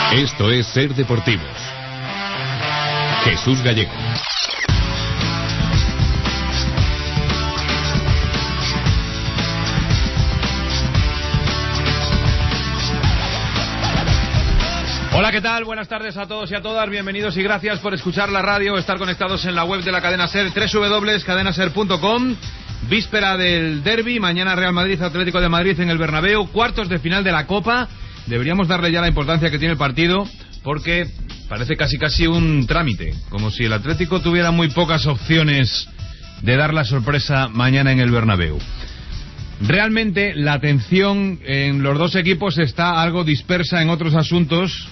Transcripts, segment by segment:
Esto es Ser Deportivos. Jesús Gallego. Hola, ¿qué tal? Buenas tardes a todos y a todas. Bienvenidos y gracias por escuchar la radio, estar conectados en la web de la cadena SER, www.cadenaser.com. Víspera del derbi, mañana Real Madrid, Atlético de Madrid en el Bernabéu, cuartos de final de la Copa. Deberíamos darle ya la importancia que tiene el partido, porque parece casi un trámite, como si el Atlético tuviera muy pocas opciones de dar la sorpresa mañana en el Bernabéu. Realmente la atención en los dos equipos está algo dispersa en otros asuntos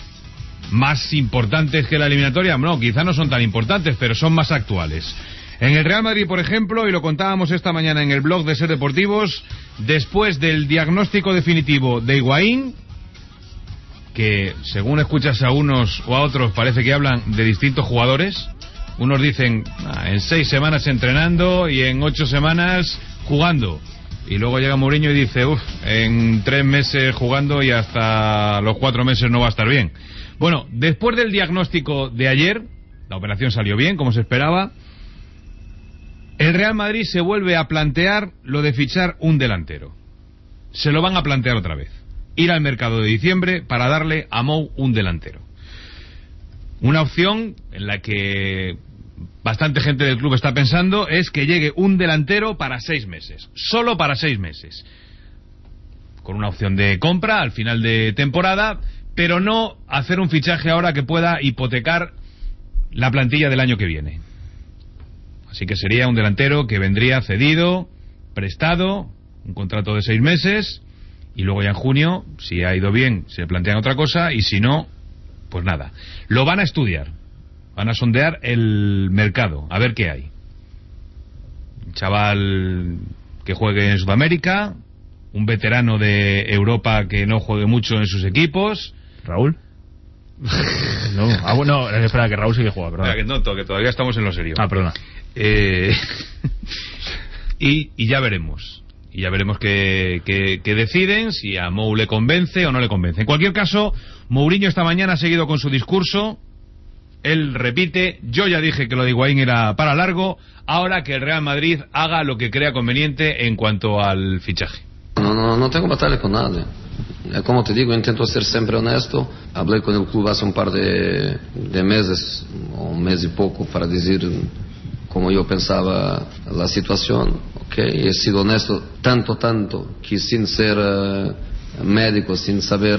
más importantes que la eliminatoria. No, quizá no son tan importantes, pero son más actuales. En el Real Madrid, por ejemplo, y lo contábamos esta mañana en el blog de Ser Deportivos, después del diagnóstico definitivo de Higuaín, que según escuchas a unos o a otros parece que hablan de distintos jugadores. Unos dicen en 6 semanas entrenando y en 8 semanas jugando. Y luego llega Mourinho y dice, en 3 meses jugando y hasta los 4 meses no va a estar bien. Bueno, después del diagnóstico de ayer, la operación salió bien, como se esperaba. El Real Madrid se vuelve a plantear lo de fichar un delantero. Se lo van a plantear otra vez. Ir al mercado de diciembre para darle a Mou un delantero. Una opción en la que bastante gente del club está pensando es que llegue un delantero para 6 meses. Solo para 6 meses. Con una opción de compra al final de temporada, pero no hacer un fichaje ahora que pueda hipotecar la plantilla del año que viene. Así que sería un delantero que vendría cedido, prestado, un contrato de 6 meses, y luego ya en junio, si ha ido bien, se plantean otra cosa, y si no, pues nada. Lo van a estudiar, van a sondear el mercado, a ver qué hay. Un chaval que juegue en Sudamérica, un veterano de Europa que no juegue mucho en sus equipos. ¿Raúl? No, espera, que Raúl sí que juega, perdón. Espera, que todavía estamos en lo serio. Perdona. Y ya veremos. Y ya veremos qué deciden, si a Mou le convence o no le convence. En cualquier caso, Mourinho esta mañana ha seguido con su discurso. Él repite, yo ya dije que lo de Higuaín era para largo, ahora que el Real Madrid haga lo que crea conveniente en cuanto al fichaje. No tengo batalla con nadie. Como te digo, intento ser siempre honesto. Hablé con el club hace un par de meses, o un mes y poco, para decir como yo pensaba la situación. Okay. He sido honesto tanto que sin ser médico, sin saber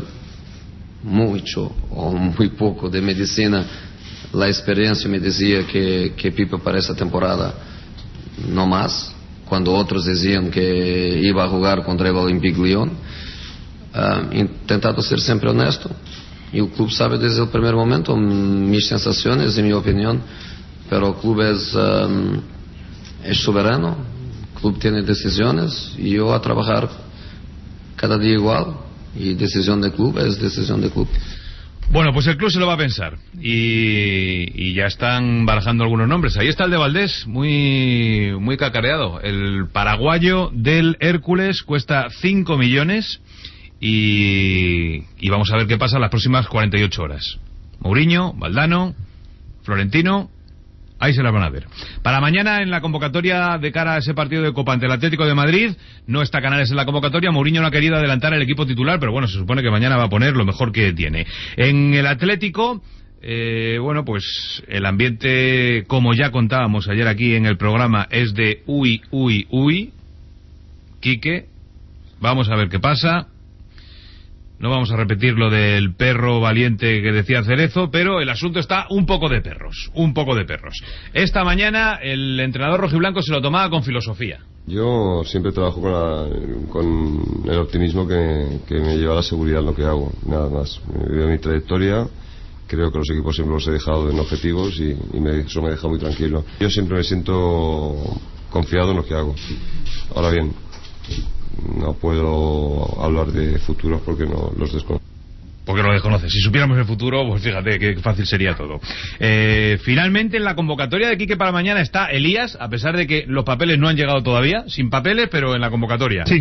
mucho o muy poco de medicina, la experiencia me decía que Pipa para esa temporada no más, cuando otros decían que iba a jugar contra el Olympique Lyon. Intentado ser siempre honesto, y el club sabe desde el primer momento mis sensaciones y mi opinión, pero el club es soberano, el club tiene decisiones y yo a trabajar cada día igual, y decisión del club es decisión del club. Bueno, pues el club se lo va a pensar y ya están barajando algunos nombres. Ahí está el de Valdés, muy cacareado. El paraguayo del Hércules cuesta 5 millones y vamos a ver qué pasa en las próximas 48 horas. Mourinho, Valdano, Florentino, ahí se las van a ver. Para mañana, en la convocatoria de cara a ese partido de Copa ante el Atlético de Madrid, no está Canales en la convocatoria. Mourinho no ha querido adelantar el equipo titular, pero bueno, se supone que mañana va a poner lo mejor que tiene. En el Atlético, pues el ambiente, como ya contábamos ayer aquí en el programa, es de uy. Quique, vamos a ver qué pasa. No vamos a repetir lo del perro valiente que decía Cerezo, pero el asunto está un poco de perros. Esta mañana el entrenador rojiblanco se lo tomaba con filosofía. Yo siempre trabajo con el optimismo que me lleva a la seguridad en lo que hago, nada más. Veo mi trayectoria, creo que los equipos siempre los he dejado en objetivos y eso me deja muy tranquilo. Yo siempre me siento confiado en lo que hago. Ahora bien, no puedo hablar de futuros porque no los desconozco. Porque lo desconoces. Si supiéramos el futuro, pues fíjate qué fácil sería todo. Finalmente, en la convocatoria de Quique para mañana está Elías, a pesar de que los papeles no han llegado todavía, sin papeles, pero en la convocatoria. Sí.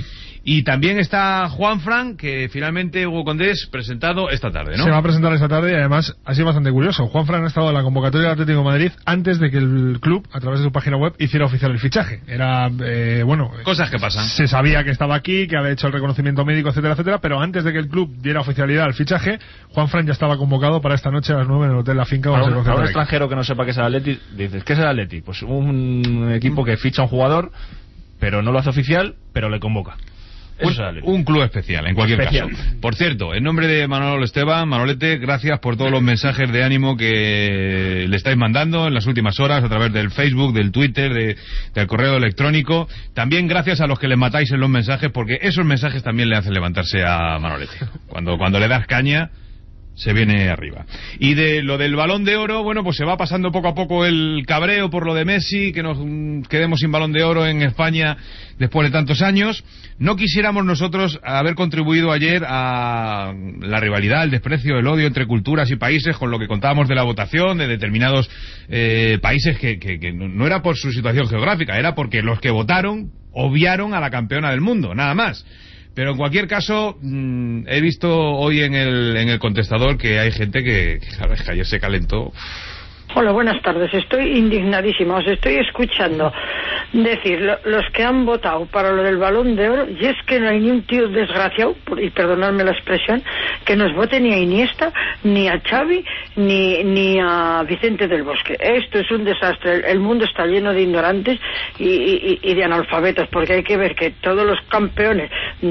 Y también está Juanfran, que finalmente Hugo Condés presentado esta tarde, ¿no? Se va a presentar esta tarde y además ha sido bastante curioso. Juanfran ha estado en la convocatoria del Atlético de Madrid antes de que el club, a través de su página web, hiciera oficial el fichaje. Era, cosas que pasan. Se sabía que estaba aquí, que había hecho el reconocimiento médico, etcétera, etcétera, pero antes de que el club diera oficialidad al fichaje, Juanfran ya estaba convocado para esta noche a las 9 en el Hotel La Finca. Para un extranjero que no sepa qué es el Atleti, dices, ¿qué es el Atleti? Pues un equipo que ficha a un jugador, pero no lo hace oficial, pero le convoca. Un club especial, en cualquier caso. Por cierto, en nombre de Manolo Esteban, Manolete, gracias por todos los mensajes de ánimo que le estáis mandando en las últimas horas a través del Facebook, del Twitter, del correo electrónico. También gracias a los que le matáis en los mensajes, porque esos mensajes también le hacen levantarse a Manolete. Cuando le das caña, se viene arriba. Y de lo del Balón de Oro, bueno, pues se va pasando poco a poco el cabreo por lo de Messi, que nos quedemos sin Balón de Oro en España después de tantos años. No quisiéramos nosotros haber contribuido ayer a la rivalidad, el desprecio, el odio entre culturas y países, con lo que contábamos de la votación de determinados países que no era por su situación geográfica, era porque los que votaron obviaron a la campeona del mundo, nada más. Pero en cualquier caso, he visto hoy en el contestador que hay gente que claro, es que ayer se calentó. Hola, buenas tardes. Estoy indignadísima. Os estoy escuchando decir los que han votado para lo del Balón de Oro, y es que no hay ni un tío desgraciado, y perdonadme la expresión, que nos vote ni a Iniesta, ni a Xavi, ni a Vicente del Bosque. Esto es un desastre. El mundo está lleno de ignorantes y de analfabetos, porque hay que ver que todos los campeones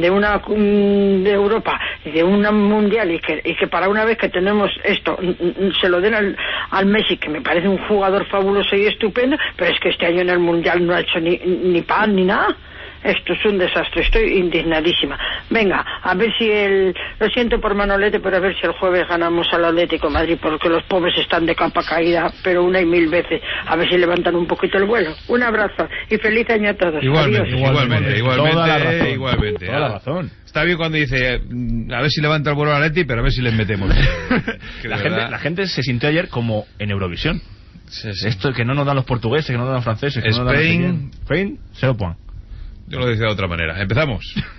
de Europa y de una mundial, y que para una vez que tenemos esto se lo den al Messi, que me parece un jugador fabuloso y estupendo, pero es que este año en el mundial no ha hecho ni pan ni nada. Esto es un desastre, estoy indignadísima. Venga, a ver si lo siento por Manolete, pero a ver si el jueves ganamos al Atlético de Madrid, porque los pobres están de capa caída, pero una y mil veces. A ver si levantan un poquito el vuelo. Un abrazo y feliz año a todos. Igualmente. Toda la razón. Está bien cuando dice, a ver si levanta el vuelo al Atleti, pero a ver si les metemos. La gente se sintió ayer como en Eurovisión. Sí. Esto que no nos dan los portugueses, que no nos dan los franceses, que no nos dan Spain, 0 point. Yo lo decía de otra manera. Empezamos.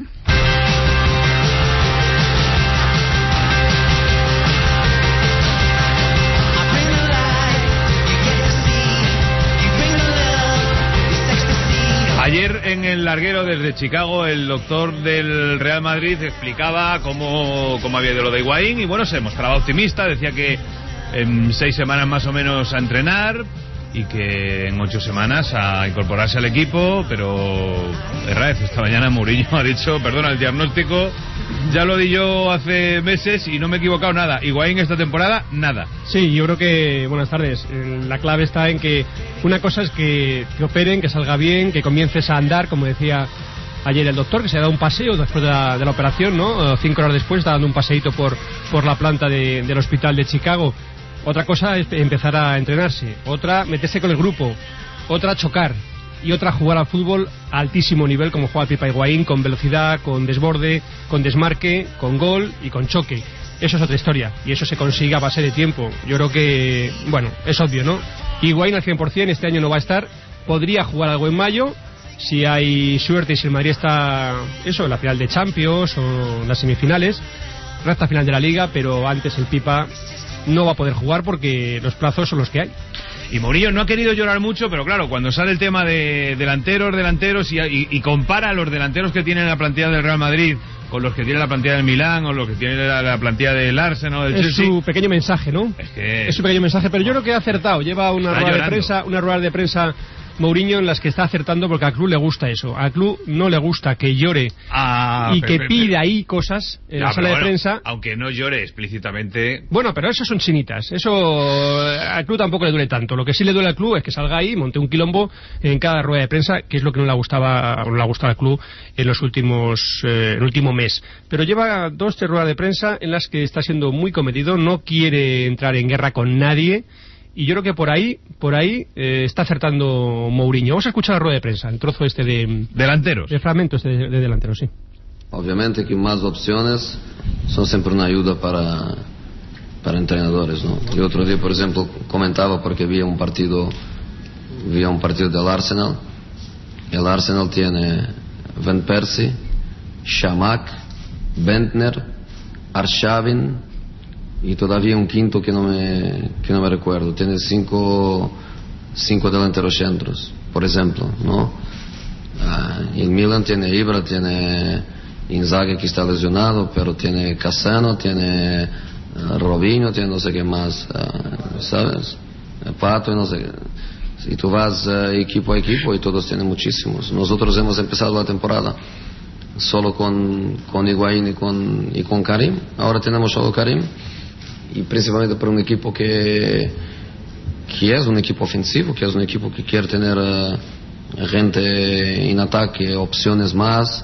Ayer en el larguero desde Chicago el doctor del Real Madrid explicaba cómo había ido lo de Higuaín y bueno, se mostraba optimista, decía que en 6 semanas más o menos a entrenar y que en 8 semanas a incorporarse al equipo, pero Herrera, esta mañana Mourinho ha dicho, perdona, el diagnóstico ya lo di yo hace meses y no me he equivocado nada. Higuaín esta temporada, nada. Sí, yo creo que, buenas tardes, la clave está en que una cosa es que operen, que salga bien, que comiences a andar, como decía ayer el doctor, que se ha dado un paseo después de la operación, ¿no? 5 horas después está dando un paseíto por la planta del hospital de Chicago. Otra cosa es empezar a entrenarse, otra meterse con el grupo, otra chocar y otra jugar al fútbol a altísimo nivel como juega Pipa Higuaín, con velocidad, con desborde, con desmarque, con gol y con choque. Eso es otra historia y eso se consigue a base de tiempo. Yo creo que, bueno, es obvio, ¿no? Higuaín al 100% este año no va a estar, podría jugar algo en mayo si hay suerte y si el Madrid está, en la final de Champions o en las semifinales, recta final de la Liga, pero antes el Pipa no va a poder jugar porque los plazos son los que hay. Y Mourinho no ha querido llorar mucho, pero claro, cuando sale el tema de delanteros y compara los delanteros que tiene la plantilla del Real Madrid con los que tiene la plantilla del Milán o los que tiene la plantilla del Arsenal o del Chelsea. Es su pequeño mensaje, ¿no? Es su pequeño mensaje, pero yo creo que ha acertado. Lleva una rueda de prensa Mourinho en las que está acertando porque al club le gusta eso. Al club no le gusta que llore que pida ahí cosas en la sala de prensa. Aunque no llore explícitamente. Bueno, pero eso son chinitas. Eso al club tampoco le duele tanto. Lo que sí le duele al club es que salga ahí, monte un quilombo en cada rueda de prensa, que es lo que no le gustaba al club en los últimos el último mes. Pero lleva 2-3 ruedas de prensa en las que está siendo muy comedido, no quiere entrar en guerra con nadie. Y yo creo que por ahí está acertando Mourinho. Vamos a escuchar la rueda de prensa, el trozo este de delanteros. El fragmento este de delanteros, sí. Obviamente que más opciones son siempre una ayuda para entrenadores, ¿no? El otro día, por ejemplo, comentaba porque vi un partido del Arsenal. El Arsenal tiene Van Persie, Shamak, Bentner, Arshavin y todavía un quinto que no me recuerdo. Tiene cinco delanteros centros, por ejemplo, ¿no? El Milan tiene Ibra, tiene Inzaghi que está lesionado, pero tiene Cassano, tiene Robinho, tiene no sé qué más, ¿sabes? Pato y no sé qué. Y tú vas equipo a equipo y todos tienen muchísimos. Nosotros hemos empezado la temporada solo con Higuaín y con Karim. Ahora tenemos solo Karim, y principalmente por un equipo que es un equipo ofensivo, que es un equipo que quiere tener gente en ataque, opciones más.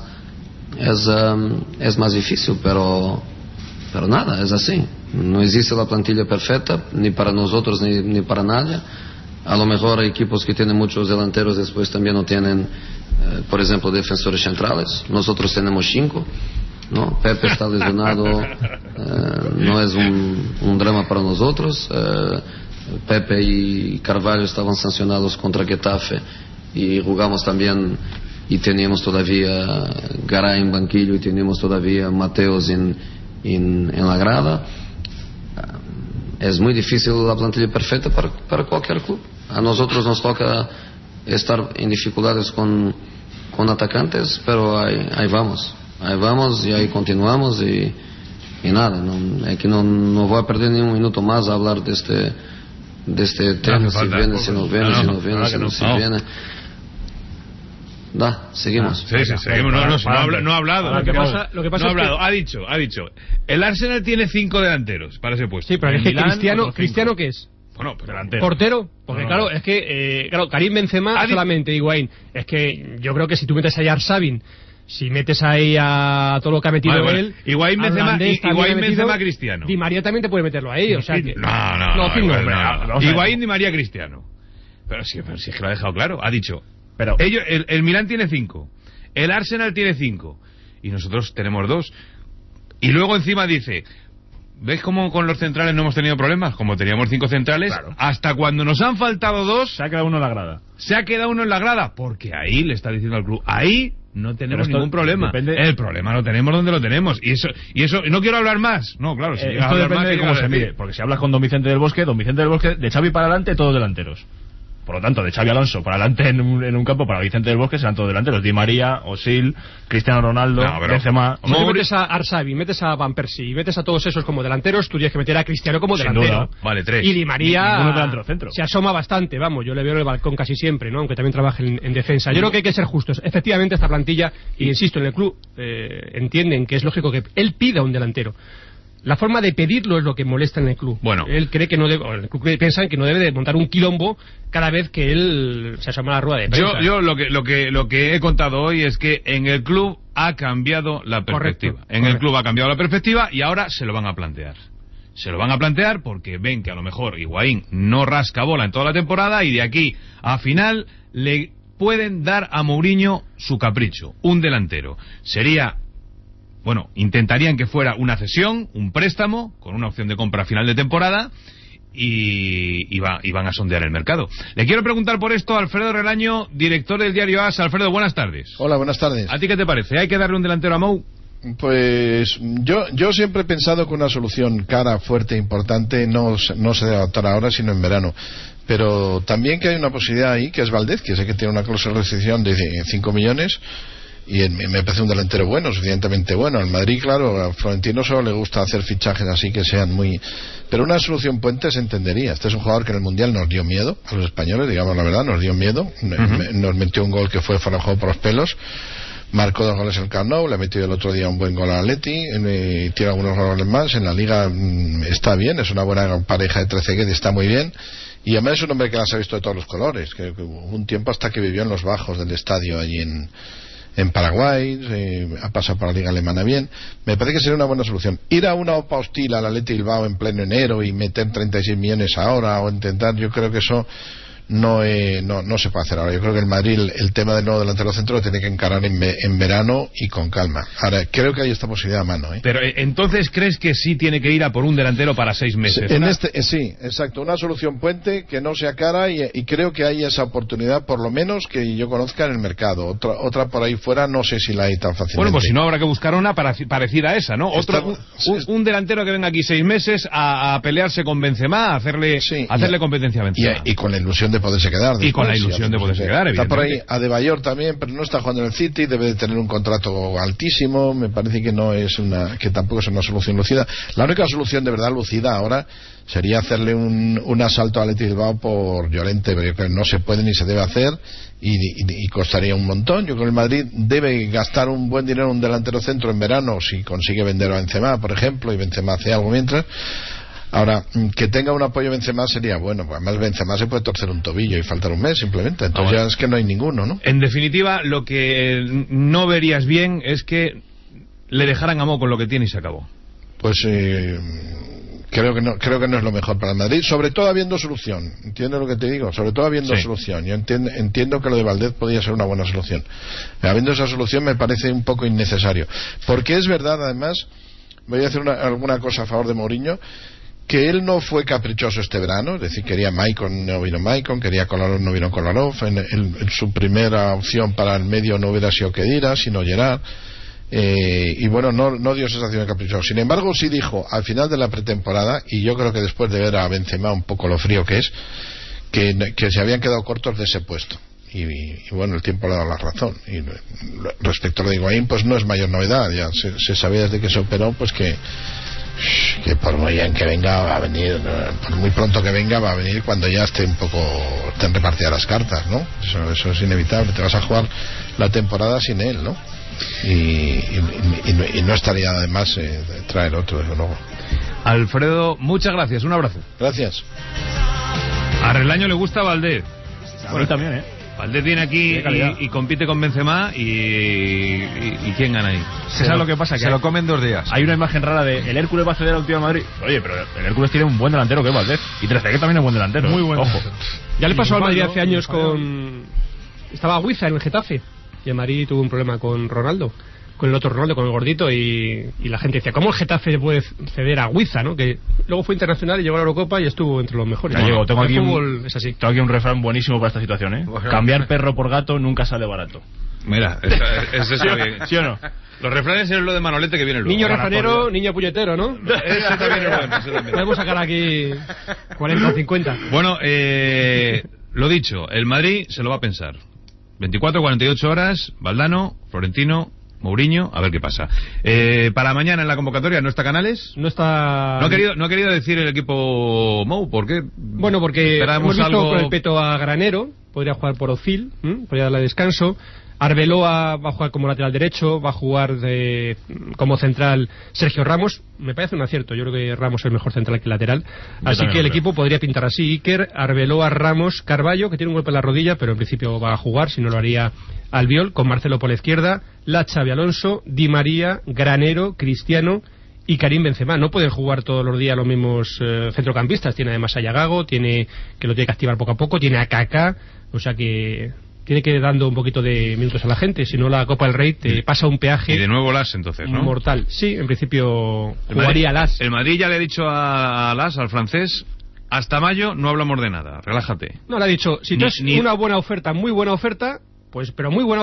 Es más difícil, pero nada, es así. No existe la plantilla perfecta, ni para nosotros ni para nadie. A lo mejor hay equipos que tienen muchos delanteros, después también no tienen, por ejemplo, defensores centrales. Nosotros tenemos 5, ¿no? Pepe está lesionado, no es un drama para nosotros. Pepe y Carvalho estaban sancionados contra Getafe y jugamos también, y teníamos todavía Garay en banquillo y teníamos todavía Mateos en la grada. Es muy difícil la plantilla perfecta para cualquier club. A nosotros nos toca estar en dificultades con atacantes, pero ahí vamos y ahí continuamos y nada, es que no voy a perder ni un minuto más a hablar de este tema, si viene, si no viene, si no viene, si no viene. Seguimos. Sí, seguimos. No ha hablado. Lo que pasa no es ha hablado. que... Ha dicho. El Arsenal tiene 5 delanteros para ese puesto. Sí, pero es que Cristiano, ¿qué es? Bueno, pues delantero. ¿Portero? Porque claro, es que Karim Benzema solamente, Higuaín. Es que yo creo que si tú metes ahí a Arshavin, si metes ahí a todo lo que ha metido él, Higuaín, Benzema, Cristiano. Di María también te puede meterlo ahí, o sea que... No. Higuaín, Di María, Cristiano. Pero si es que lo ha dejado claro. Ha dicho... Pero el Milán tiene 5, el Arsenal tiene 5 y nosotros tenemos 2. Y luego encima dice, ¿ves cómo con los centrales no hemos tenido problemas? Como teníamos 5 centrales, claro. Hasta cuando nos han faltado 2, se ha quedado uno en la grada. Porque ahí le está diciendo al club, ahí no tenemos ningún problema. El problema lo tenemos donde lo tenemos. Y eso no quiero hablar más. No, claro, si esto depende de cómo se mide. Porque si hablas con Don Vicente del Bosque, de Xavi para adelante, todos delanteros. Por lo tanto, de Xavi Alonso para adelante en un campo, para Vicente del Bosque serán todos delanteros. Di María, Osil, Cristiano Ronaldo, Benzema. Si metes a Arshavin, metes a Van Persie y metes a todos esos como delanteros, tú tienes que meter a Cristiano como delantero. Vale, 3. Y Di María delantero centro. Se asoma bastante, vamos, yo le veo en el balcón casi siempre, ¿no? Aunque también trabaje en defensa. Yo creo que hay que ser justos. Efectivamente, esta plantilla, y insisto, en el club entienden que es lógico que él pida un delantero. La forma de pedirlo es lo que molesta en el club. Bueno. Él cree que no debe, o el club piensa que no debe de montar un quilombo cada vez que él se asoma a la rueda de prensa. Yo lo que he contado hoy es que en el club ha cambiado la perspectiva. Correcto. El club ha cambiado la perspectiva y ahora se lo van a plantear. Se lo van a plantear porque ven que a lo mejor Higuaín no rasca bola en toda la temporada y de aquí a final le pueden dar a Mourinho su capricho, un delantero. Intentarían que fuera una cesión, un préstamo, con una opción de compra a final de temporada, y van a sondear el mercado. Le quiero preguntar por esto a Alfredo Relaño, director del diario AS. Alfredo, buenas tardes. Hola, buenas tardes. ¿A ti qué te parece? ¿Hay que darle un delantero a Mou? Pues yo siempre he pensado que una solución cara, fuerte, importante no se debe adoptar ahora, sino en verano. Pero también que hay una posibilidad ahí, que es Valdez, que sé que tiene una cláusula de rescisión de 5 millones, y me parece un delantero bueno, suficientemente bueno. Al Madrid, claro, a Florentino solo le gusta hacer fichajes así que sean muy... Pero una solución puente se entendería. Este es un jugador que en el Mundial nos dio miedo a los españoles, digamos la verdad, nos dio miedo. Nos metió un gol que fue fuera de juego por los pelos. Marcó 2 goles en el Camp Nou, le ha metido el otro día un buen gol al Atleti, tiene algunos goles más. En la Liga está bien, es una buena pareja de 13 que está muy bien. Y además es un hombre que las ha visto de todos los colores, que hubo un tiempo hasta que vivió en los bajos del estadio allí en Paraguay, ha pasado por la Liga Alemana bien. Me parece que sería una buena solución. Ir a una OPA hostil al Athletic Bilbao en pleno enero y meter 36 millones ahora o intentar, yo creo que eso no se puede hacer ahora. Yo creo que el Madrid el tema del nuevo delantero centro lo tiene que encarar en verano y con calma. Ahora, creo que hay esta posibilidad a mano. Pero entonces, ¿crees que sí tiene que ir a por un delantero para 6 meses? Sí, exacto. Una solución puente que no sea cara y creo que hay esa oportunidad, por lo menos que yo conozca en el mercado. Otra por ahí fuera no sé si la hay tan fácilmente. Bueno, pues si no habrá que buscar una parecida a esa, ¿no? Un delantero que venga aquí 6 meses a pelearse con Benzema, a hacerle competencia a Benzema. Y con la ilusión de poderse quedar. Y con la ilusión de poderse quedar, está por ahí Adebayor también, pero no está jugando en el City, debe de tener un contrato altísimo. Me parece que que tampoco es una solución lucida. La única solución de verdad lucida ahora sería hacerle un asalto a Athletic Bilbao por Llorente, pero yo creo que no se puede ni se debe hacer y costaría un montón. Yo creo que el Madrid debe gastar un buen dinero en un delantero centro en verano si consigue vender a Benzema, por ejemplo, y Benzema hace algo mientras. Ahora, que tenga un apoyo Benzema sería bueno, porque además Benzema se puede torcer un tobillo y faltar un mes simplemente, entonces ya es que no hay ninguno, ¿no? En definitiva, lo que no verías bien es que le dejaran a Mo con lo que tiene y se acabó. Pues creo que no es lo mejor para el Madrid, sobre todo habiendo solución. ¿Entiendes lo que te digo? Sobre todo habiendo solución. Yo entiendo que lo de Valdez podría ser una buena solución. Habiendo esa solución me parece un poco innecesario, porque es verdad, además, voy a hacer alguna cosa a favor de Mourinho, que él no fue caprichoso este verano, es decir, quería Maicon, no vino Maicon, quería Kolarov, no vino Kolarov, en su primera opción para el medio no hubiera sido Khedira, sino Gerard, y bueno, no dio sensación de caprichoso. Sin embargo, sí dijo al final de la pretemporada, y yo creo que después de ver a Benzema un poco lo frío que es, que se habían quedado cortos de ese puesto. Y bueno, el tiempo le ha dado la razón. Y respecto a lo de Higuaín, pues no es mayor novedad, ya se sabía desde que se operó, pues que por muy bien que venga va a venir, por muy pronto que venga va a venir cuando ya estén repartidas las cartas, ¿no? Eso es inevitable, te vas a jugar la temporada sin él, ¿no? Y no estaría además traer otro, desde luego. Alfredo, muchas gracias, un abrazo. Gracias. A Relaño le gusta Valdez. A mí también, Valdez viene aquí y compite con Benzema y ¿quién gana ahí? ¿Sabes lo que pasa? Que se lo comen 2 días. Hay una imagen rara de el Hércules va a ceder al tío de Madrid. Oye, pero el Hércules tiene un buen delantero que es Valdez. Y Trezeguet también es buen delantero. Muy buen. Ojo. Ya le pasó al Madrid hace años estaba Huiza en el Getafe y el Madrid tuvo un problema con Ronaldo, con el otro Ronaldo, con el gordito, y la gente decía, ¿cómo el Getafe puede ceder a Huiza, ¿no? Que luego fue internacional y llegó a la Eurocopa y estuvo entre los mejores. Tengo aquí un refrán buenísimo para esta situación, Bueno. Cambiar perro por gato nunca sale barato. Mira, es eso bien. ¿Sí o no? Los refranes es lo de Manolete que viene luego. Niño refranero, niño puñetero, ¿no? Ese también es bueno. Podemos sacar aquí 40 o 50. Bueno, lo dicho, el Madrid se lo va a pensar. 24, 48 horas, Valdano, Florentino, Mourinho, a ver qué pasa. Para mañana en la convocatoria no está Canales. No está. No ha querido decir el equipo Mou, ¿por qué? Bueno, porque hemos visto con el peto a Granero, podría jugar por Ozil, podría darle descanso. Arbeloa va a jugar como lateral derecho, va a jugar como central Sergio Ramos. Me parece un acierto, yo creo que Ramos es el mejor central que lateral. Así que el equipo podría pintar así: Iker, Arbeloa, Ramos, Carballo, que tiene un golpe en la rodilla, pero en principio va a jugar, si no lo haría Albiol, con Marcelo por la izquierda, Xavi Alonso, Di María, Granero, Cristiano y Karim Benzema. No pueden jugar todos los días los mismos centrocampistas. Tiene además a Yago, que lo tiene que activar poco a poco, tiene a Kaká, o sea que tiene que ir dando un poquito de minutos a la gente, si no la Copa del Rey te pasa un peaje. Y de nuevo Las, entonces, ¿no? Mortal. Sí, en principio jugaría Las. El Madrid ya le ha dicho a Las, al francés, hasta mayo no hablamos de nada, relájate. No, le ha dicho, si tú es una buena oferta, muy buena oferta, pues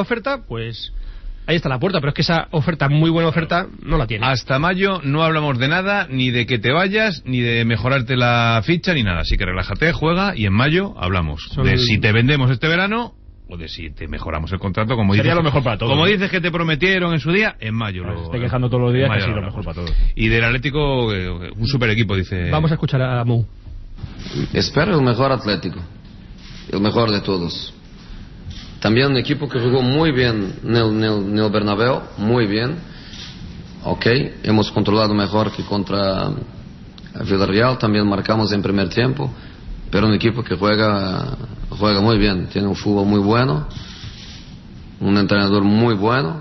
ahí está la puerta, pero es que esa oferta, muy buena oferta, no la tiene. Hasta mayo no hablamos de nada, ni de que te vayas, ni de mejorarte la ficha, ni nada. Así que relájate, juega y en mayo hablamos. De si te vendemos este verano o de si te mejoramos el contrato, como sería dices, lo mejor para todos. Como dices que te prometieron en su día, en mayo. Se está quejando todos los días que sí, lo mejor para todos. Y del Atlético, un super equipo, dice. Vamos a escuchar a Mou. Espero el mejor Atlético, el mejor de todos. También un equipo que jugó muy bien en el Bernabéu, muy bien. Ok, hemos controlado mejor que contra Villarreal, también marcamos en primer tiempo, pero un equipo que juega muy bien, tiene un fútbol muy bueno, un entrenador muy bueno,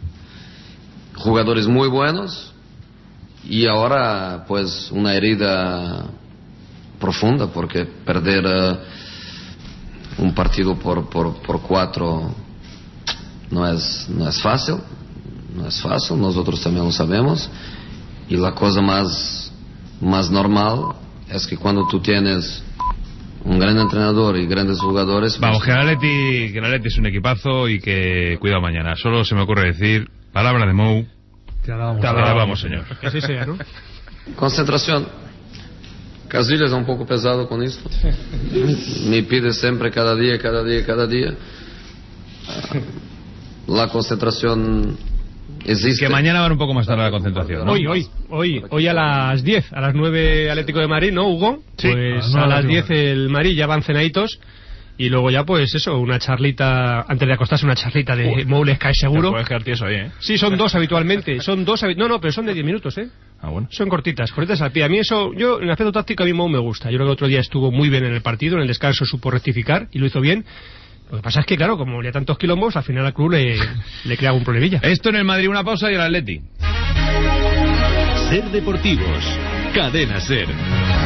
jugadores muy buenos, y ahora pues una herida profunda, porque perder un partido por 4 no es fácil, nosotros también lo sabemos, y la cosa más normal es que cuando tú tienes un gran entrenador y grandes jugadores... Vamos, que el Atleti es un equipazo y que cuidado mañana. Solo se me ocurre decir, palabra de Mou, te alabamos, señor. Que así sea, ¿no? Concentración. Casillas es un poco pesado con esto. Me pide siempre cada día. La concentración existe. Que mañana van un poco más tarde la concentración, ¿no? Hoy a las 10, a las 9 Atlético de Madrid, ¿no, Hugo? Sí, pues a las 10 el Madrid ya van cenaditos. Y luego ya, pues eso, una charlita, antes de acostarse, una charlita de Moules cae seguro. Puedes quedar tieso ahí, ¿eh? Sí, son 2 habitualmente. No, pero son de 10 minutos, ¿eh? Ah, bueno. Son cortitas al pie. A mí eso, en el aspecto táctico a mí Mou me gusta. Yo creo que el otro día estuvo muy bien en el partido, en el descanso supo rectificar y lo hizo bien. Lo que pasa es que, claro, como había tantos quilombos, al final al club le crea un problemilla. Esto en el Madrid, una pausa y el Atleti. Ser Deportivos, Cadena Ser.